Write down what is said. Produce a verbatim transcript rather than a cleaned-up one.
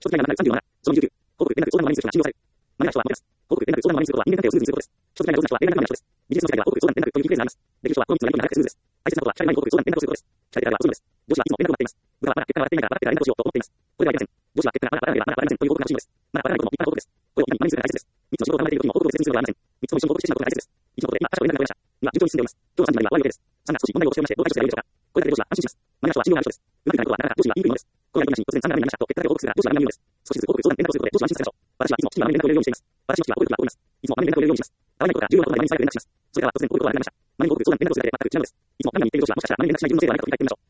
所得がなくさんじゅうなな、そのにじゅうきゅう、広告、連絡、相談の割にする人が使用される。マニア人は守ります。広告、連絡、相談の割にすることは人間関係をスムーズにすることです。所得が上手な人は連絡が上手な人です。ビジネスの世界では広告、相談、連絡というフレーズがあります。できる人はこのみっつのやり取りが長くてスムーズです。大切なことは、社内に広告、相談、連絡をすることです。社内であれば遅いのです。上司はいつも連絡を待っています。部下はまだ結果が上がっていないから笑ってから連絡をしようと思っています。これではありません。上司は結果がまだ上がらなければまだ上がられませんという報告が欲しいのです。まだ上がらないことも一般の報告です。これをみんなに真似するのが大切です。みっつの仕事を考えている時にも報告を別にするのではありません。みっつとも一緒に報告してしまうことが大切です。以上のことで今、他社と連絡が取れました。今、順調に進んでおります。今日のさんじまでには終わる予定です。さんがつ少し問題を起こしておりまして、どう対処すればよいでしょうか。これだけで上司は安心します。マニア人は信用がある人です。うまくいかないことはなかなか上司には言いにくいものです。このやり取りなしに突然さんが何々になりましたと結果だけ報告するが上司は何も言うのです。少しずつ報告、相談、連絡をすることで上司は安心させましょう。私はいつも父にはまめに連絡を入れるようにしています。私の父は報告が多います。いつもまめに連絡を入れるようにします。合わないことが重要なことならマネに最悪連絡します。それからは突然報告がなくなりました。マネに報告、相談、連絡をするだけで全く違うのです。いつも何々に言っている上司はもしかしたらマネに連絡しない自分のせいではないかと振り返ってみましょう。